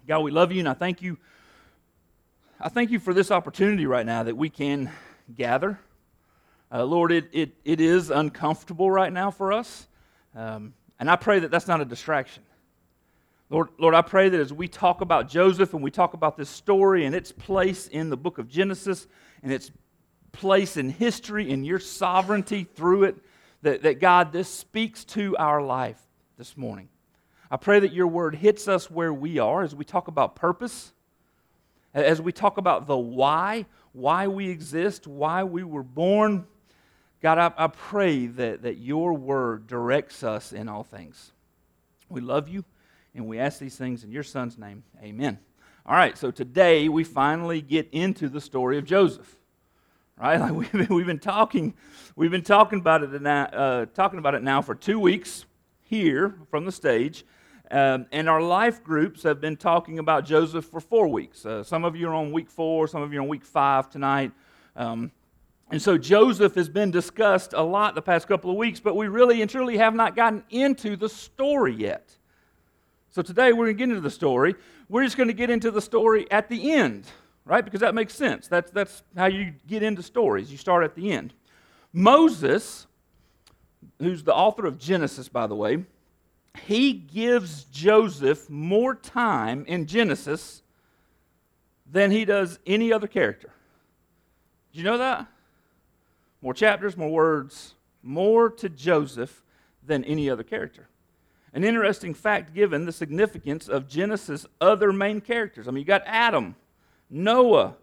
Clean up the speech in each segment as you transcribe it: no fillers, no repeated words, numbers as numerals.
God, we love you, and I thank you. I thank you for this opportunity right now that we can gather. Lord, it is uncomfortable right now for us, and I pray that that's not a distraction. Lord, I pray that as we talk about Joseph and we talk about this story and its place in the book of Genesis and its place in history and your sovereignty through it, that God, this speaks to our life this morning. I pray that your word hits us where we are as we talk about purpose, as we talk about the why we exist, why we were born. God, I pray that your word directs us in all things. We love you, and we ask these things in your Son's name. Amen. All right, so today we finally get into the story of Joseph. Right, like we've been talking about it now for 2 weeks here from the stage. And our life groups have been talking about Joseph for 4 weeks. Some of you are on week 4, some of you are on week 5 tonight. And so Joseph has been discussed a lot the past couple of weeks, but we really and truly have not gotten into the story yet. So today we're going to get into the story. We're just going to get into the story at the end, right? Because that makes sense. That's how you get into stories. You start at the end. Moses, who's the author of Genesis, by the way, he gives Joseph more time in Genesis than he does any other character. Did you know that? More chapters, more words, more to Joseph than any other character. An interesting fact given the significance of Genesis' other main characters. I mean, you got Adam, Noah,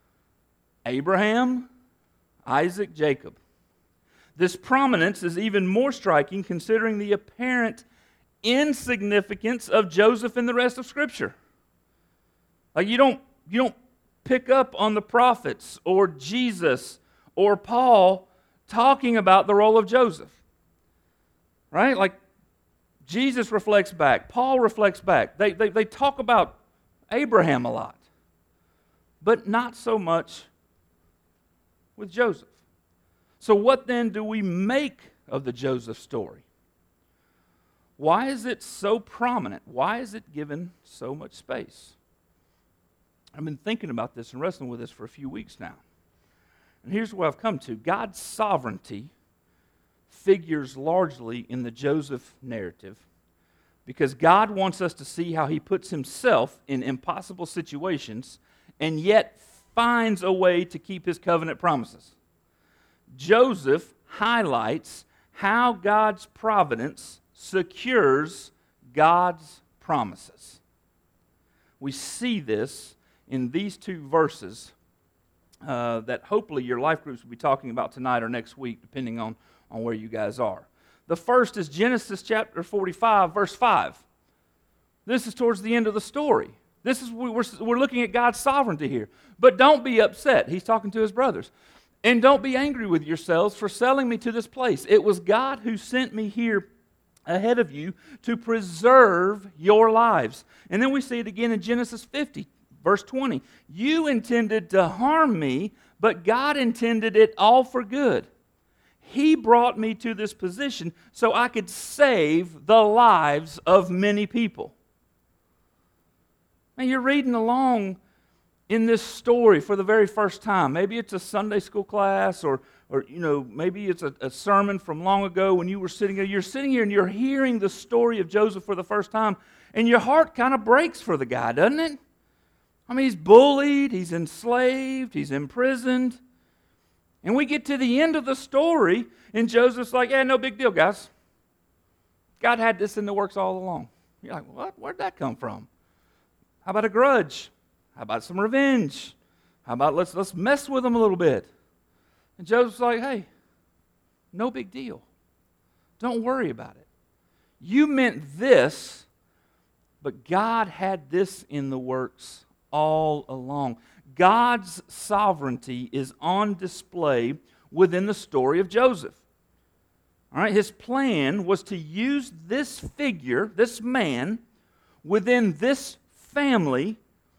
Abraham, Isaac, Jacob. This prominence is even more striking considering the apparent insignificance of Joseph in the rest of Scripture. Like you don't pick up on the prophets or Jesus or Paul talking about the role of Joseph. Right? Like Jesus reflects back, Paul reflects back. They talk about Abraham a lot, but not so much with Joseph. So what then do we make of the Joseph story? Why is it so prominent? Why is it given so much space? I've been thinking about this and wrestling with this for a few weeks now. And here's where I've come to. God's sovereignty figures largely in the Joseph narrative because God wants us to see how he puts himself in impossible situations and yet finds a way to keep his covenant promises. Joseph highlights how God's providence secures God's promises. We see this in these 2 verses that hopefully your life groups will be talking about tonight or next week, depending on where you guys are. The first is Genesis chapter 45, verse 5. This is towards the end of the story. This is we're looking at God's sovereignty here. But don't be upset. He's talking to his brothers. And don't be angry with yourselves for selling me to this place. It was God who sent me here ahead of you to preserve your lives. And then we see it again in Genesis 50, verse 20. You intended to harm me, but God intended it all for good. He brought me to this position so I could save the lives of many people. Now you're reading along in this story for the very first time. Maybe it's a Sunday school class or maybe it's a sermon from long ago when you were sitting here. You're sitting here and you're hearing the story of Joseph for the first time, and your heart kind of breaks for the guy, doesn't it? I mean, he's bullied, he's enslaved, he's imprisoned. And we get to the end of the story, and Joseph's like, yeah, no big deal, guys. God had this in the works all along. You're like, what? Where'd that come from? How about a grudge? How about some revenge? How about let's mess with him a little bit? And Joseph's like, hey, no big deal. Don't worry about it. You meant this, but God had this in the works all along. God's sovereignty is on display within the story of Joseph. All right, his plan was to use this figure, this man, within this family,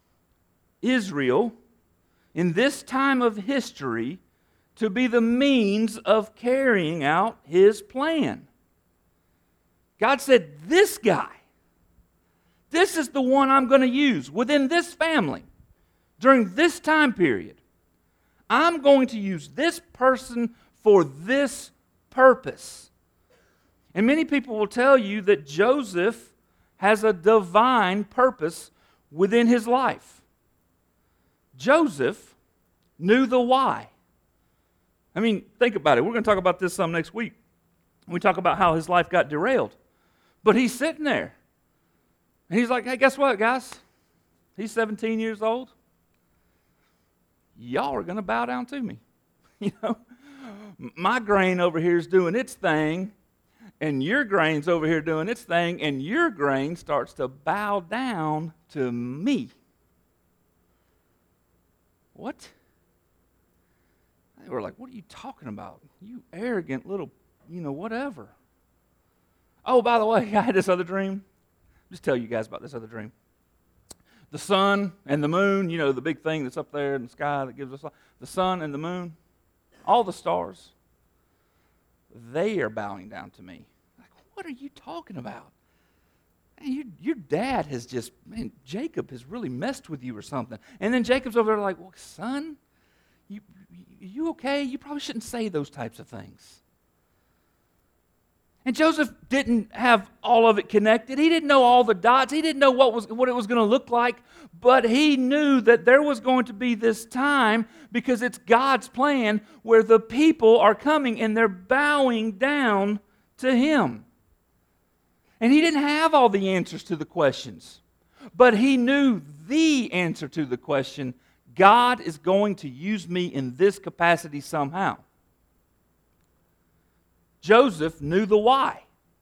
Israel, in this time of history, to be the means of carrying out his plan. God said, this guy, This is the one I'm going to use within this family during this time period. I'm going to use this person for this purpose. And many people will tell you that Joseph has a divine purpose within his life. Joseph knew the why. I mean, think about it. We're going to talk about this some next week. We talk about how his life got derailed. But he's sitting there. And he's like, hey, guess what, guys? He's 17 years old. Y'all are going to bow down to me. You know, my grain over here is doing its thing, and your grain's over here doing its thing, and your grain starts to bow down to me. What? They were like, what are you talking about? You arrogant little, whatever. Oh, by the way, I had this other dream. Just tell you guys about this other dream. The sun and the moon, the big thing that's up there in the sky that gives us light. The sun and the moon, all the stars, they are bowing down to me. Like, what are you talking about? Man, your dad has Jacob has really messed with you or something. And then Jacob's over there like, well, son, you okay? You probably shouldn't say those types of things. And Joseph didn't have all of it connected. He didn't know all the dots. He didn't know what it was going to look like. But he knew that there was going to be this time, because it's God's plan, where the people are coming and they're bowing down to him. And he didn't have all the answers to the questions. But he knew the answer to the question, God is going to use me in this capacity somehow. Joseph knew the why.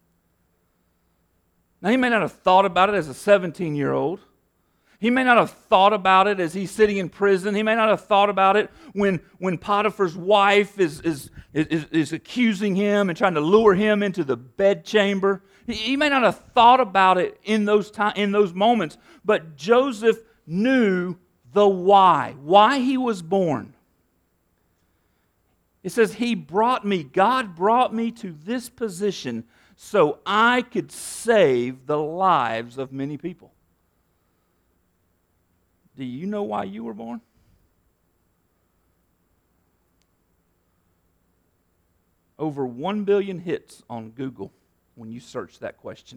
Now, he may not have thought about it as a 17-year-old. He may not have thought about it as he's sitting in prison. He may not have thought about it when Potiphar's wife is accusing him and trying to lure him into the bedchamber. He may not have thought about it in those moments, but Joseph knew the why he was born. It says, God brought me to this position so I could save the lives of many people. Do you know why you were born? Over 1 billion hits on Google when you search that question.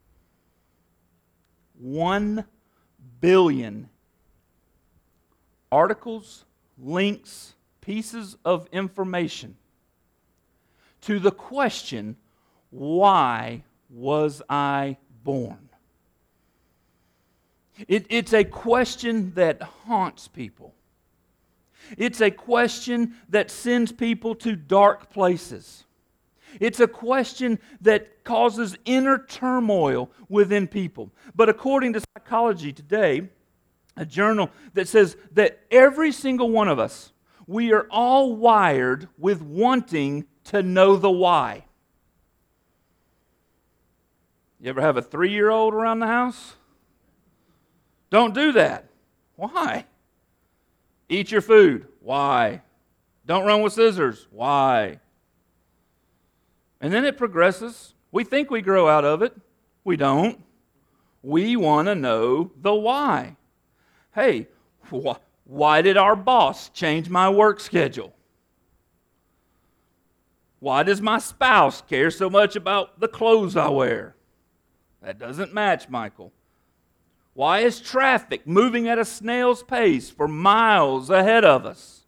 1 billion articles, links, pieces of information to the question, why was I born? It's a question that haunts people. It's a question that sends people to dark places. It's a question that causes inner turmoil within people. But according to Psychology Today, a journal that says that every single one of us, we are all wired with wanting to know the why. You ever have a 3-year-old around the house? Don't do that. Why? Eat your food. Why? Don't run with scissors. Why? And then it progresses. We think we grow out of it. We don't. We want to know the why. Hey, why did our boss change my work schedule? Why does my spouse care so much about the clothes I wear? That doesn't match, Michael. Why is traffic moving at a snail's pace for miles ahead of us?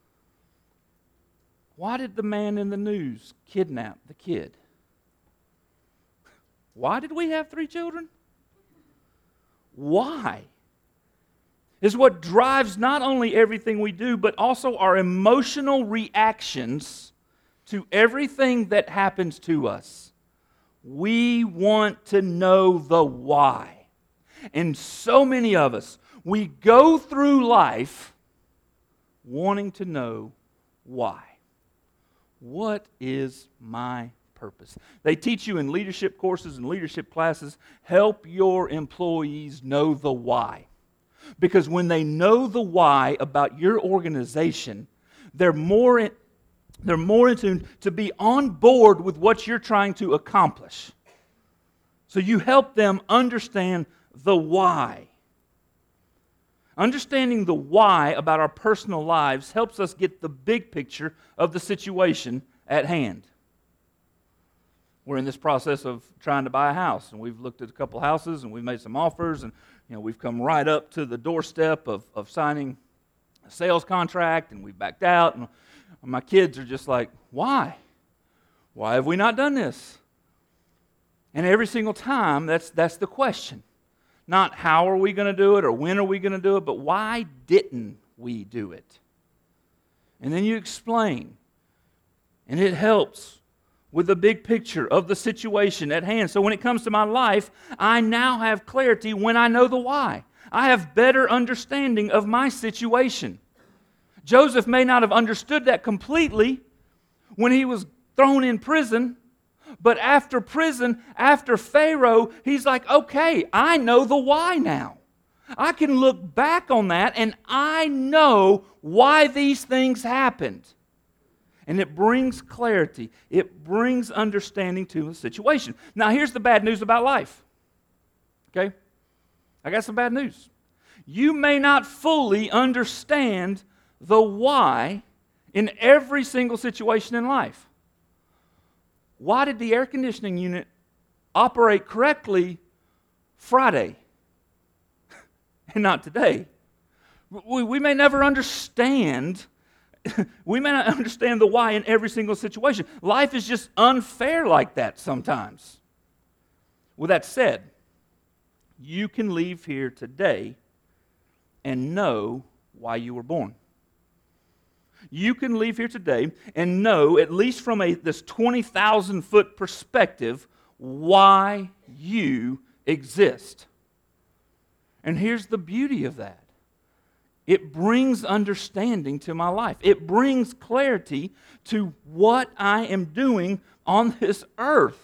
Why did the man in the news kidnap the kid? Why did we have 3 children? Why? Is what drives not only everything we do, but also our emotional reactions to everything that happens to us. We want to know the why. And so many of us, we go through life wanting to know why. What is my purpose? They teach you in leadership courses and leadership classes, help your employees know the why. Because when they know the why about your organization, they're more in tune to be on board with what you're trying to accomplish. So you help them understand the why. Understanding the why about our personal lives helps us get the big picture of the situation at hand. We're in this process of trying to buy a house, and we've looked at a couple houses, and we've made some offers, and we've come right up to the doorstep of signing a sales contract, and we've backed out, and my kids are just like, why? Why have we not done this? And every single time, that's the question. Not how are we going to do it or when are we going to do it, but why didn't we do it? And then you explain, and it helps with the big picture of the situation at hand. So when it comes to my life, I now have clarity when I know the why. I have better understanding of my situation. Joseph may not have understood that completely when he was thrown in prison, but after prison, after Pharaoh, he's like, okay, I know the why now. I can look back on that and I know why these things happened. And it brings clarity. It brings understanding to the situation. Now, here's the bad news about life. Okay? I got some bad news. You may not fully understand the why in every single situation in life. Why did the air conditioning unit operate correctly Friday and not today? We may never understand. We may not understand the why in every single situation. Life is just unfair like that sometimes. With that said, you can leave here today and know why you were born. You can leave here today and know, at least from this 20,000-foot perspective, why you exist. And here's the beauty of that. It brings understanding to my life. It brings clarity to what I am doing on this earth.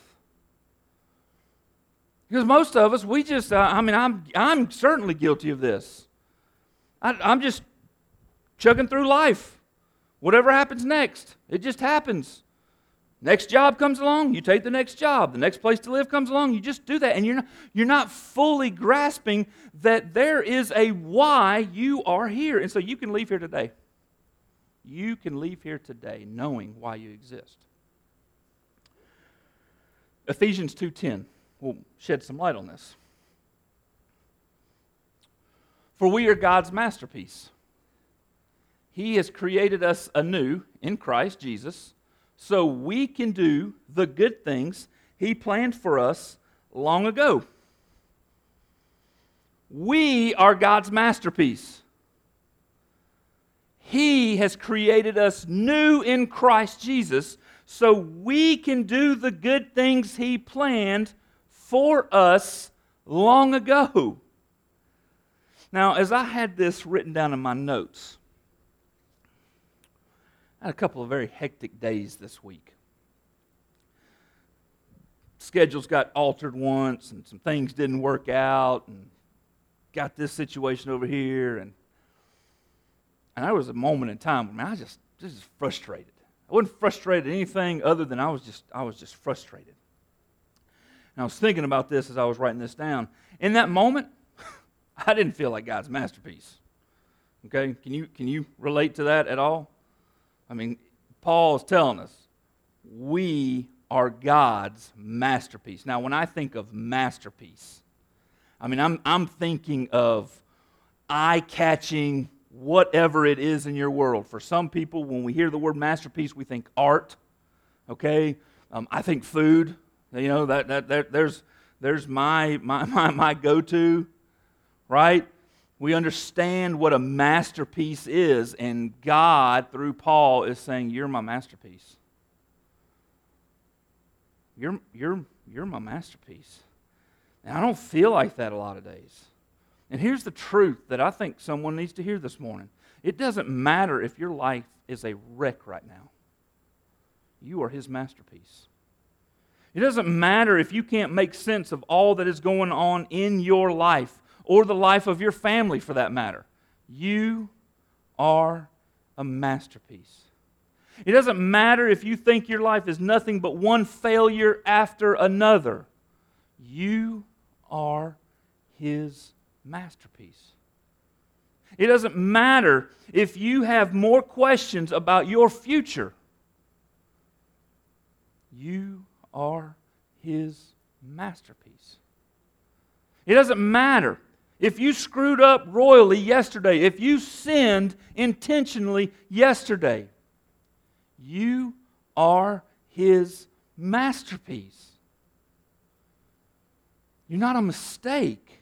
Because most of us, we just, I'm certainly guilty of this. I'm just chugging through life. Whatever happens next, it just happens. Next job comes along, you take the next job. The next place to live comes along, you just do that. And you're not fully grasping that there is a why you are here. And so you can leave here today. You can leave here today knowing why you exist. Ephesians 2:10 will shed some light on this. For we are God's masterpiece. He has created us anew in Christ Jesus, so we can do the good things He planned for us long ago. We are God's masterpiece. He has created us new in Christ Jesus, so we can do the good things He planned for us long ago. Now, as I had this written down in my notes, I had a couple of very hectic days this week. Schedules got altered once, and some things didn't work out, and got this situation over here, and there was a moment in time when I was just frustrated. I wasn't frustrated at anything other than I was just frustrated. And I was thinking about this as I was writing this down. In that moment, I didn't feel like God's masterpiece. Okay, can you relate to that at all? I mean, Paul is telling us we are God's masterpiece. Now, when I think of masterpiece, I mean, I'm thinking of eye-catching whatever it is in your world. For some people, when we hear the word masterpiece, we think art. Okay, I think food. You know, there's my go-to, right? We understand what a masterpiece is, and God, through Paul, is saying, "You're my masterpiece. You're my masterpiece." And I don't feel like that a lot of days. And here's the truth that I think someone needs to hear this morning. It doesn't matter if your life is a wreck right now. You are His masterpiece. It doesn't matter if you can't make sense of all that is going on in your life, or the life of your family for that matter. You are a masterpiece. It doesn't matter if you think your life is nothing but one failure after another. You are His masterpiece. It doesn't matter if you have more questions about your future. You are His masterpiece. It doesn't matter if you screwed up royally yesterday, if you sinned intentionally yesterday. You are His masterpiece. You're not a mistake.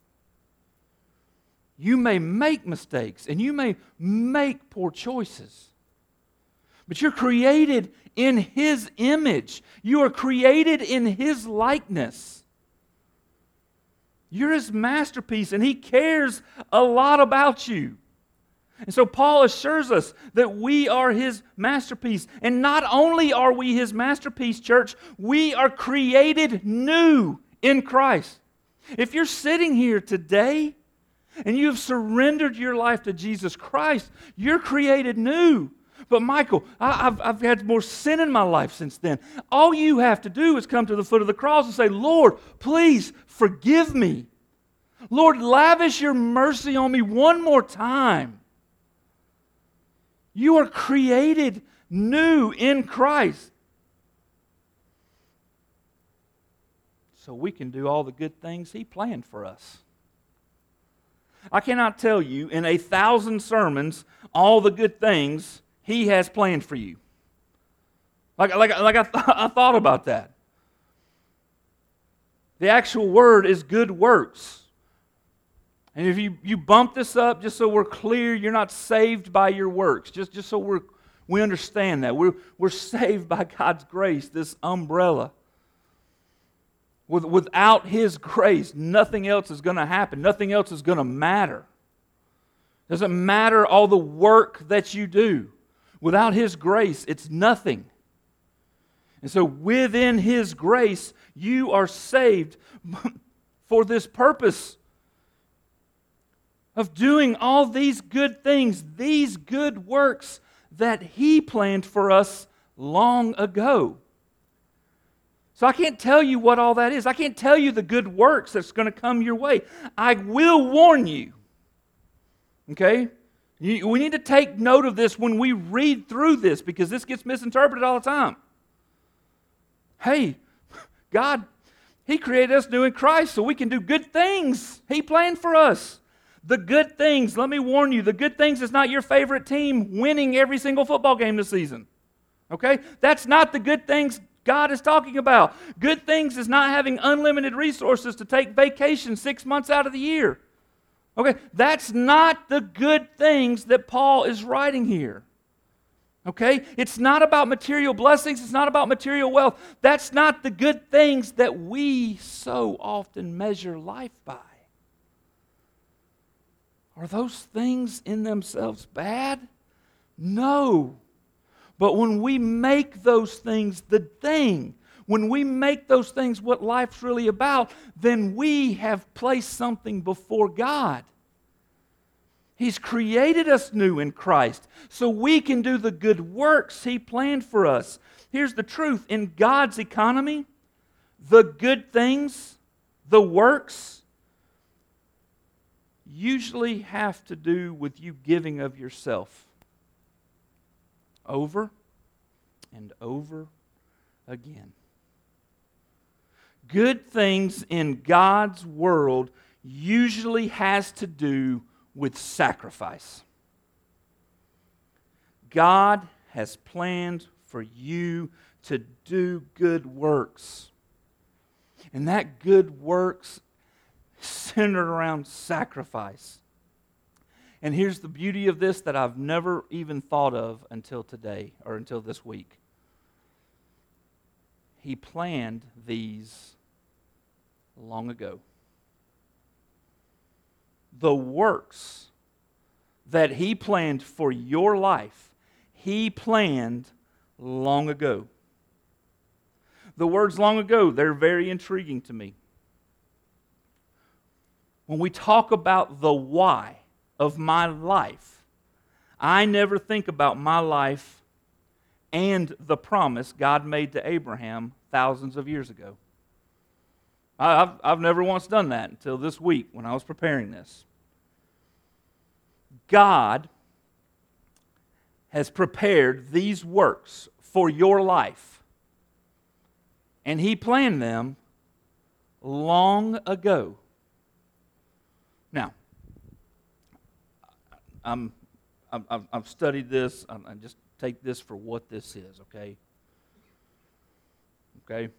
You may make mistakes and you may make poor choices. But you're created in His image. You are created in His likeness. You're His masterpiece, and He cares a lot about you. And so Paul assures us that we are His masterpiece. And not only are we His masterpiece, church, we are created new in Christ. If you're sitting here today and you've surrendered your life to Jesus Christ, you're created new. But Michael, I've had more sin in my life since then. All you have to do is come to the foot of the cross and say, Lord, please forgive me. Lord, lavish your mercy on me one more time. You are created new in Christ. So we can do all the good things He planned for us. I cannot tell you in 1,000 sermons all the good things He has planned for you. I thought about that. The actual word is good works. And if you bump this up, just so we're clear, you're not saved by your works. Just so we understand that. We're saved by God's grace, this umbrella. Without His grace, nothing else is going to happen. Nothing else is going to matter. Doesn't matter all the work that you do. Without His grace, it's nothing. And so within His grace, you are saved for this purpose of doing all these good things, these good works that He planned for us long ago. So I can't tell you what all that is. I can't tell you the good works that's going to come your way. I will warn you. Okay? We need to take note of this when we read through this, because this gets misinterpreted all the time. Hey, God, He created us new in Christ so we can do good things He planned for us. The good things, let me warn you, the good things is not your favorite team winning every single football game this season. Okay? That's not the good things God is talking about. Good things is not having unlimited resources to take vacation 6 months out of the year. Okay? That's not the good things that Paul is writing here. Okay? It's not about material blessings. It's not about material wealth. That's not the good things that we so often measure life by. Are those things in themselves bad? No. But when we make those things the thing, when we make those things what life's really about, then we have placed something before God. He's created us new in Christ so we can do the good works He planned for us. Here's the truth. In God's economy, the good things, the works, usually have to do with you giving of yourself over and over again. Good things in God's world usually has to do with sacrifice. God has planned for you to do good works. And that good works centered around sacrifice. And here's the beauty of this that I've never even thought of until today, or until this week. He planned these long ago. The works that He planned for your life, He planned long ago. The words long ago, they're very intriguing to me. When we talk about the why of my life, I never think about my life and the promise God made to Abraham thousands of years ago. I've never once done that until this week when I was preparing this. God has prepared these works for your life, and He planned them long ago. Now, I've studied this. I just take this for what this is, okay? Okay?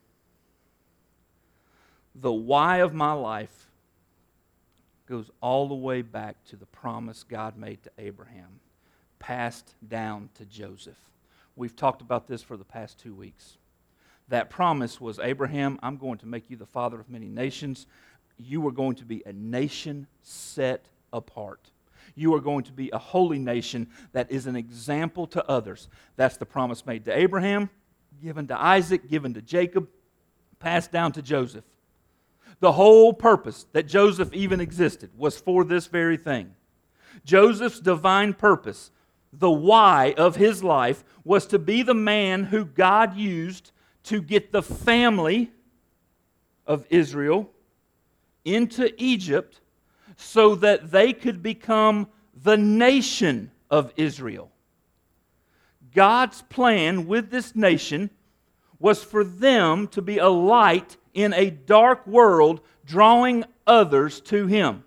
The why of my life goes all the way back to the promise God made to Abraham, passed down to Joseph. We've talked about this for the past 2 weeks. That promise was, Abraham, I'm going to make you the father of many nations. You are going to be a nation set apart. You are going to be a holy nation that is an example to others. That's the promise made to Abraham, given to Isaac, given to Jacob, passed down to Joseph. The whole purpose that Joseph even existed was for this very thing. Joseph's divine purpose, the why of his life, was to be the man who God used to get the family of Israel into Egypt so that they could become the nation of Israel. God's plan with this nation was for them to be a light in a dark world, drawing others to Him.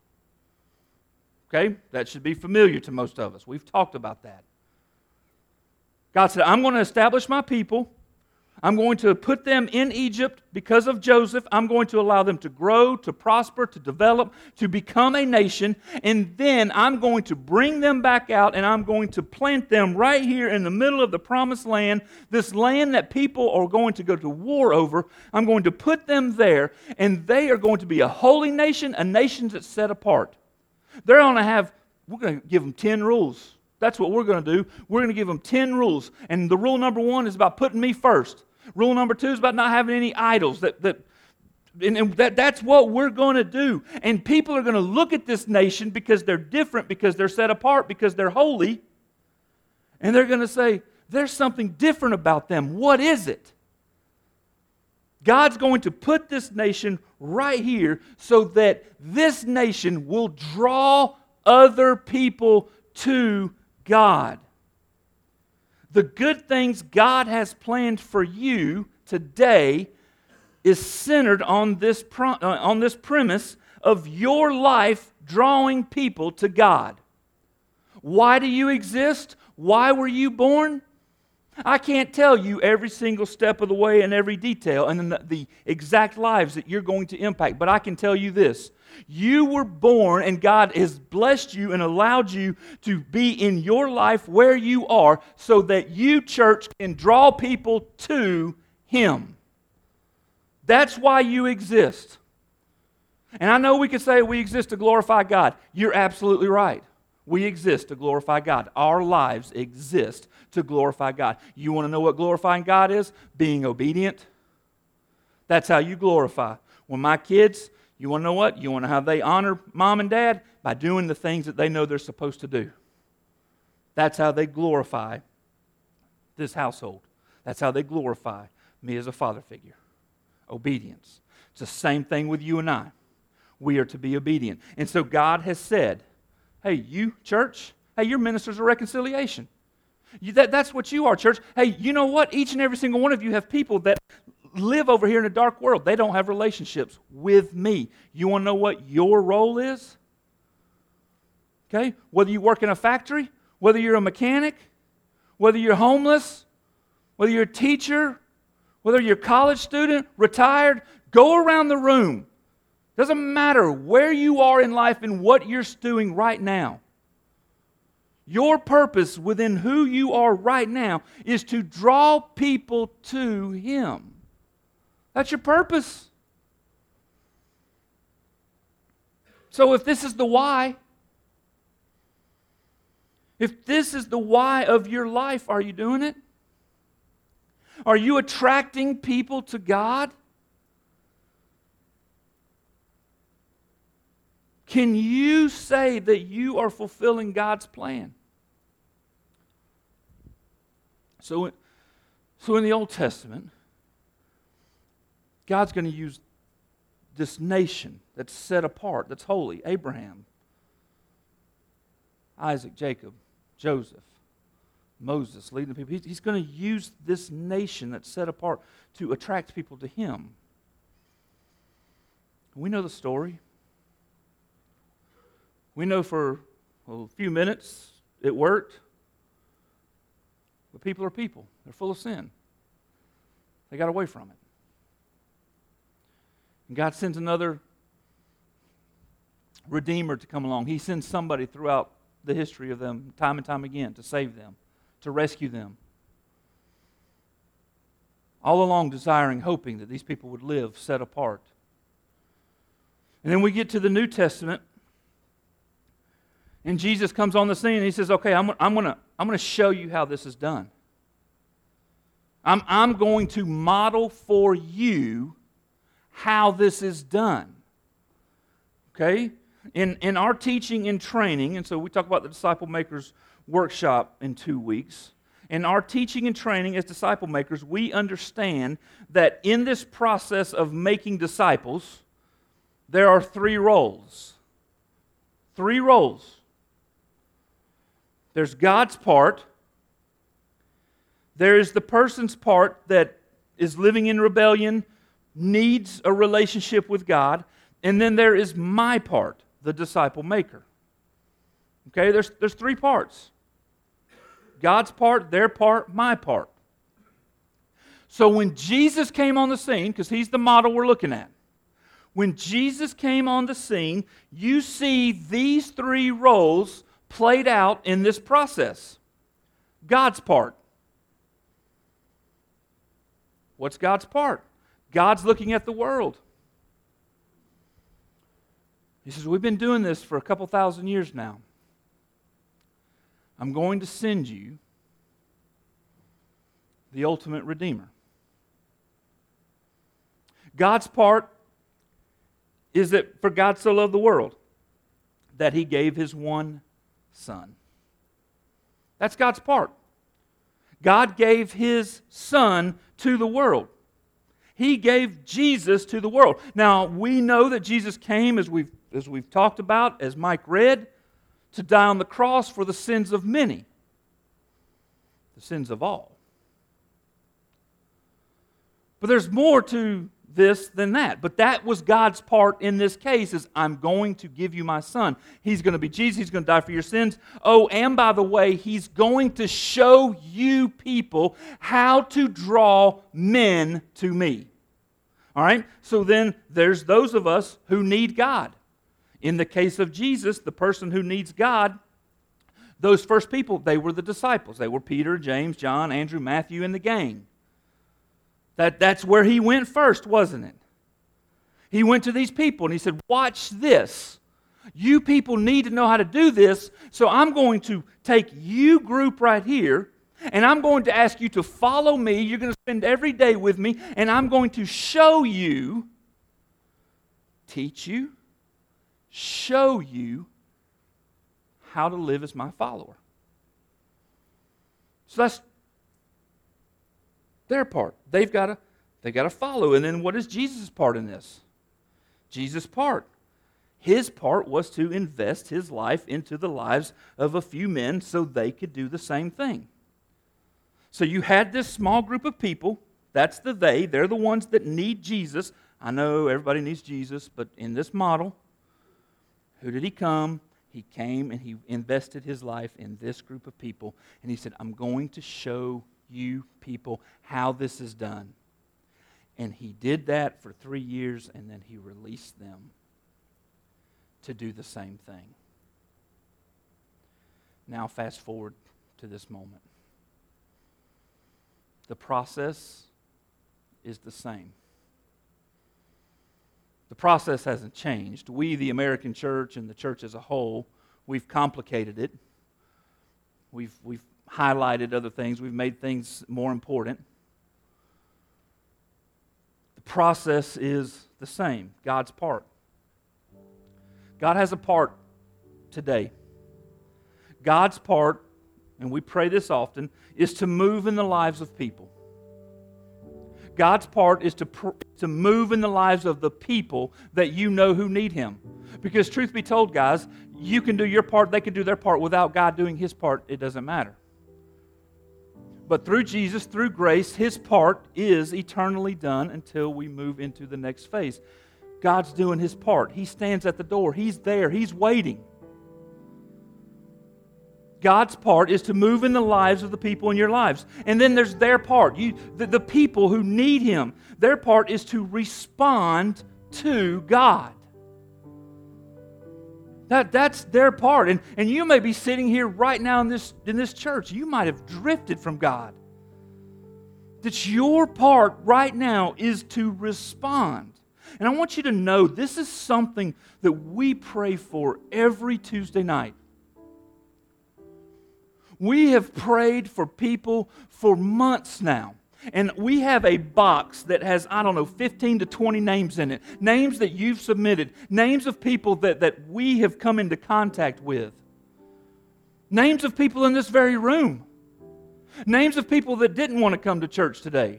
Okay? That should be familiar to most of us. We've talked about that. God said, I'm going to establish my people. I'm going to put them in Egypt because of Joseph. I'm going to allow them to grow, to prosper, to develop, to become a nation. And then I'm going to bring them back out and I'm going to plant them right here in the middle of the promised land, this land that people are going to go to war over. I'm going to put them there, and they are going to be a holy nation, a nation that's set apart. We're going to give them 10 rules. That's what we're going to do. We're going to give them 10 rules. And the rule number 1 is about putting me first. Rule number 2 is about not having any idols. That's what we're going to do. And people are going to look at this nation because they're different, because they're set apart, because they're holy. And they're going to say, there's something different about them. What is it? God's going to put this nation right here so that this nation will draw other people to God. The good things God has planned for you today is centered on this premise of your life drawing people to God. Why do you exist? Why were you born? I can't tell you every single step of the way and every detail and the exact lives that you're going to impact, but I can tell you this. You were born and God has blessed you and allowed you to be in your life where you are so that you, church, can draw people to Him. That's why you exist. And I know we could say we exist to glorify God. You're absolutely right. We exist to glorify God. Our lives exist to glorify God. You want to know what glorifying God is? Being obedient. That's how you glorify. When my kids, you want to know what? You want to know how they honor mom and dad? By doing the things that they know they're supposed to do. That's how they glorify this household. That's how they glorify me as a father figure. Obedience. It's the same thing with you and I. We are to be obedient. And so God has said, hey, you, church, hey, you're ministers of reconciliation. That's what you are, church. Hey, you know what? Each and every single one of you have people that live over here in a dark world. They don't have relationships with me. You want to know what your role is? Okay? Whether you work in a factory, whether you're a mechanic, whether you're homeless, whether you're a teacher, whether you're a college student, retired, go around the room. Doesn't matter where you are in life and what you're doing right now. Your purpose within who you are right now is to draw people to Him. That's your purpose. So if this is the why, if this is the why of your life, are you doing it? Are you attracting people to God? Can you say that you are fulfilling God's plan? So in the Old Testament, God's going to use this nation that's set apart, that's holy. Abraham, Isaac, Jacob, Joseph, Moses leading the people. He's going to use this nation that's set apart to attract people to Him. We know the story. We know for a few minutes it worked. But people are people. They're full of sin. They got away from it. And God sends another Redeemer to come along. He sends somebody throughout the history of them, time and time again, to save them, to rescue them. All along desiring, hoping that these people would live set apart. And then we get to the New Testament, and Jesus comes on the scene and He says, okay, I'm going to show you how this is done. I'm going to model for you how this is done. Okay? In our teaching and training, and so we talk about the Disciple Makers workshop in 2 weeks. In our teaching and training as disciple makers, we understand that in this process of making disciples, there are 3 roles. 3 roles. There's God's part. There is the person's part that is living in rebellion, needs a relationship with God. And then there is my part, the disciple maker. Okay, there's 3 parts. God's part, their part, my part. So when Jesus came on the scene, because He's the model we're looking at, when Jesus came on the scene, you see these 3 roles played out in this process. God's part. What's God's part? God's looking at the world. He says, we've been doing this for a couple thousand years now. I'm going to send you the ultimate Redeemer. God's part is that for God so loved the world that He gave His one Son. That's God's part. God gave His Son to the world. He gave Jesus to the world. Now, we know that Jesus came, as we've talked about, as Mike read, to die on the cross for the sins of many, the sins of all. But there's more to this than that. But that was God's part in this case, is I'm going to give you my Son. He's going to be Jesus. He's going to die for your sins. Oh, and by the way, He's going to show you people how to draw men to me. All right? So then there's those of us who need God. In the case of Jesus, the person who needs God, those first people, they were the disciples. They were Peter, James, John, Andrew, Matthew, and the gang. That's where He went first, wasn't it? He went to these people and He said, watch this. You people need to know how to do this, so I'm going to take you group right here, and I'm going to ask you to follow me. You're going to spend every day with me, and I'm going to show you, teach you, show you how to live as my follower. So that's their part. They got to follow. And then what is Jesus' part in this? Jesus' part. His part was to invest His life into the lives of a few men so they could do the same thing. So you had this small group of people. That's the they. They're the ones that need Jesus. I know everybody needs Jesus, but in this model, who did He come? He came and He invested His life in this group of people. And He said, I'm going to show you people how this is done. And He did that for 3 years, and then He released them to do the same thing. Now fast forward to this moment. The process is the same. The process hasn't changed. We, the American church and the church as a whole, we've complicated it. We've highlighted other things. We've made things more important. The process is the same. God's part. God has a part today. God's part, and we pray this often, is to move in the lives of people. God's part is to move in the lives of the people that you know who need Him. Because truth be told, guys, you can do your part, they can do their part. Without God doing His part, it doesn't matter. But through Jesus, through grace, His part is eternally done until we move into the next phase. God's doing His part. He stands at the door. He's there. He's waiting. God's part is to move in the lives of the people in your lives. And then there's their part. The people who need Him, their part is to respond to God. That's their part. And you may be sitting here right now in this church. You might have drifted from God. That your part right now is to respond. And I want you to know this is something that we pray for every Tuesday night. We have prayed for people for months now. And we have a box that has, 15 to 20 names in it. Names that you've submitted. Names of people that we have come into contact with. Names of people in this very room. Names of people that didn't want to come to church today.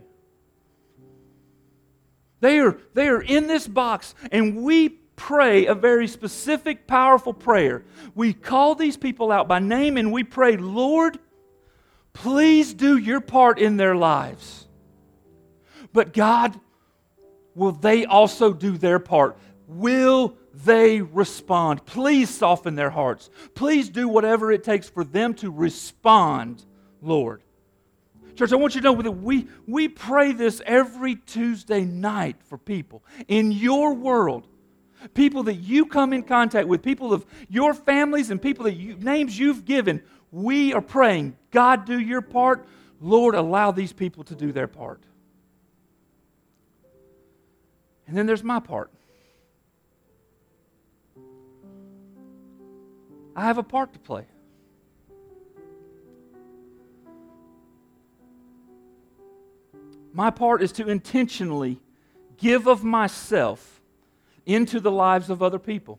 They are in this box, and we pray a very specific, powerful prayer. We call these people out by name, and we pray, Lord, please do your part in their lives. But God, will they also do their part? Will they respond? Please soften their hearts. Please do whatever it takes for them to respond, Lord. Church, I want you to know that we pray this every Tuesday night for people in your world. People that you come in contact with, people of your families and people that names you've given. We are praying, God, do your part. Lord, allow these people to do their part. And then there's my part. I have a part to play. My part is to intentionally give of myself into the lives of other people.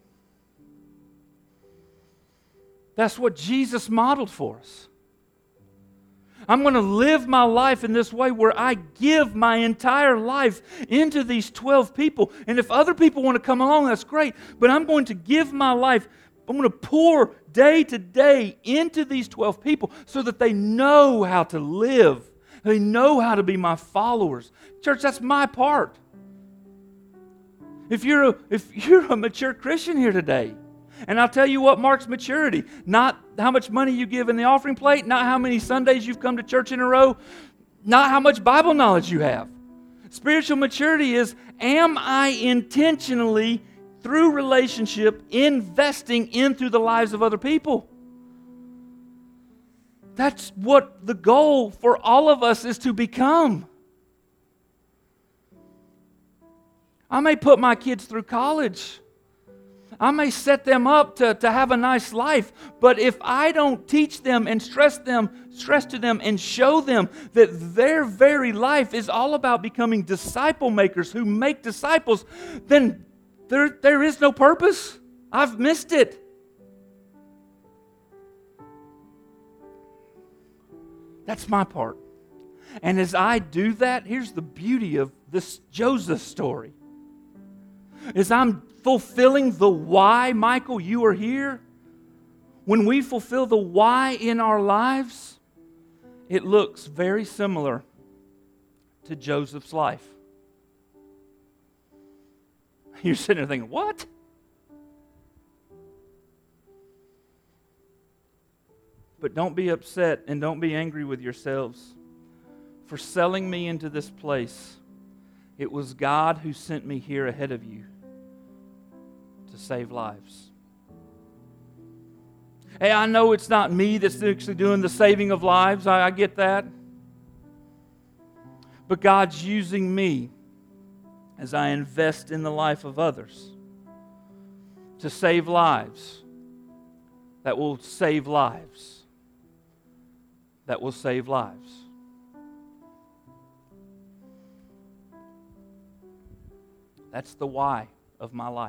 That's what Jesus modeled for us. I'm going to live my life in this way where I give my entire life into these 12 people. And if other people want to come along, that's great. But I'm going to give my life, I'm going to pour day to day into these 12 people so that they know how to live. They know how to be my followers. Church, that's my part. If you're a mature Christian here today, and I'll tell you what marks maturity. Not how much money you give in the offering plate, not how many Sundays you've come to church in a row, not how much Bible knowledge you have. Spiritual maturity is, am I intentionally, through relationship, investing into the lives of other people? That's what the goal for all of us is to become. I may put my kids through college. I may set them up to have a nice life, but if I don't teach them and stress to them and show them that their very life is all about becoming disciple makers who make disciples, then there is no purpose. I've missed it. That's my part. And as I do that, here's the beauty of this Joseph story. As I'm fulfilling the why, Michael, you are here. When we fulfill the why in our lives, it looks very similar to Joseph's life. You're sitting there thinking, what? But don't be upset and don't be angry with yourselves for selling me into this place. It was God who sent me here ahead of you to save lives. Hey, I know it's not me that's actually doing the saving of lives. I get that. But God's using me as I invest in the life of others to save lives that will save lives. That will save lives. That's the why of my life.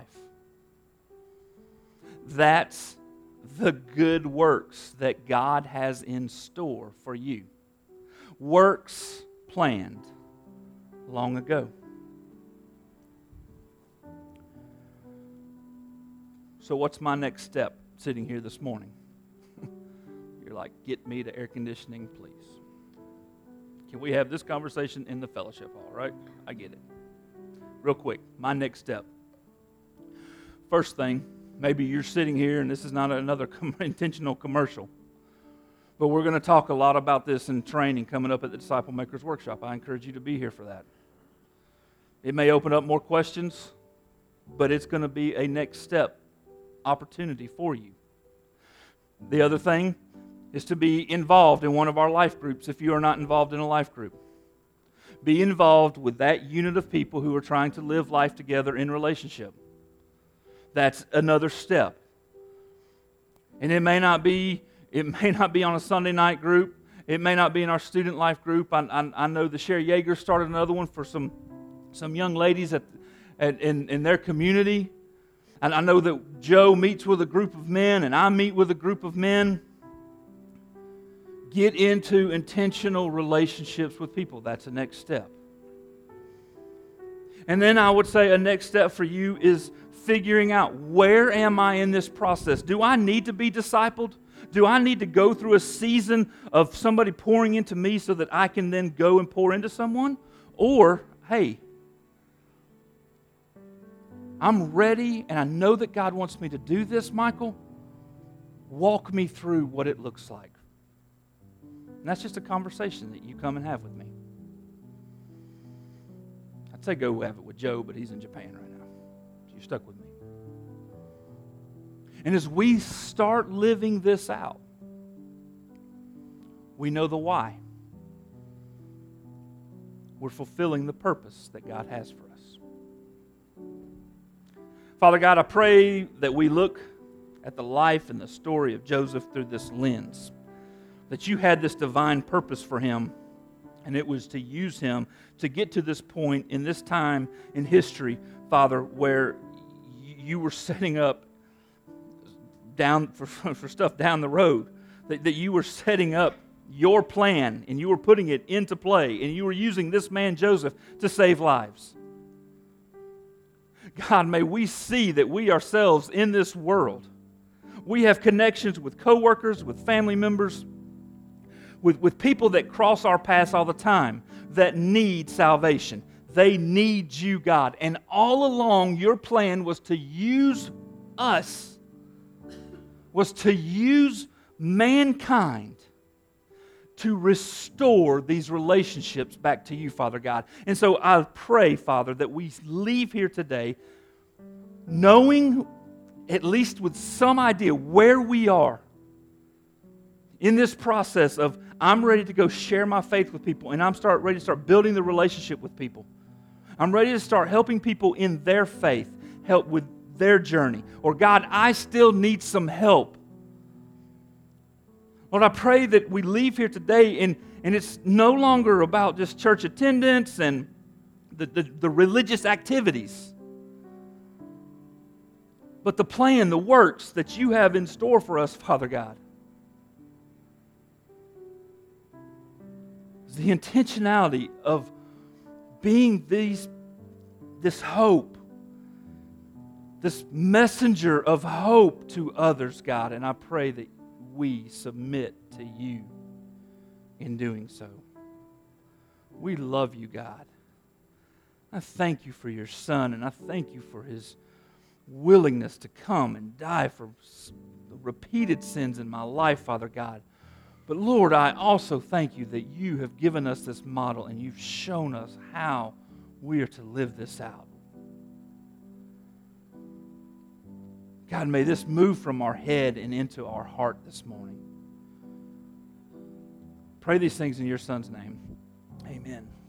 That's the good works that God has in store for you. Works planned long ago. So what's my next step sitting here this morning? You're like, get me to air conditioning, please. Can we have this conversation in the fellowship hall, right? I get it. Real quick, my next step. First thing, maybe you're sitting here and this is not another intentional commercial, but we're going to talk a lot about this in training coming up at the Disciple Makers Workshop. I encourage you to be here for that. It may open up more questions, but it's going to be a next step opportunity for you. The other thing is to be involved in one of our life groups if you are not involved in a life group. Be involved with that unit of people who are trying to live life together in relationship. That's another step. And it may not be on a Sunday night group. It may not be in our student life group. I know the Sherry Yeager started another one for some young ladies in their community. And I know that Joe meets with a group of men and I meet with a group of men. Get into intentional relationships with people. That's the next step. And then I would say a next step for you is figuring out, where am I in this process? Do I need to be discipled? Do I need to go through a season of somebody pouring into me so that I can then go and pour into someone? Or, hey, I'm ready and I know that God wants me to do this, Michael. Walk me through what it looks like. And that's just a conversation that you come and have with me. I'd say go have it with Joe, but he's in Japan right now. So you're stuck with me. And as we start living this out, we know the why. We're fulfilling the purpose that God has for us. Father God, I pray that we look at the life and the story of Joseph through this lens. That you had this divine purpose for him, and it was to use him to get to this point in this time in history, Father, where you were setting up down for stuff down the road, that you were setting up your plan, and you were putting it into play, and you were using this man Joseph to save lives. God, may we see that we ourselves in this world, we have connections with coworkers, with family members, with people that cross our paths all the time that need salvation. They need you, God. And all along, your plan was to use us, was to use mankind to restore these relationships back to you, Father God. And so I pray, Father, that we leave here today knowing, at least with some idea, where we are in this process of I'm ready to go share my faith with people, and I'm ready to start building the relationship with people. I'm ready to start helping people in their faith, help with their journey. Or God, I still need some help. Lord, I pray that we leave here today and it's no longer about just church attendance and the religious activities, but the plan, the works that you have in store for us, Father God. The intentionality of being this hope, this messenger of hope to others, God. And I pray that we submit to you in doing so. We love you, God. I thank you for your Son, and I thank you for his willingness to come and die for the repeated sins in my life, Father God. But Lord, I also thank you that you have given us this model and you've shown us how we are to live this out. God, may this move from our head and into our heart this morning. Pray these things in your Son's name. Amen.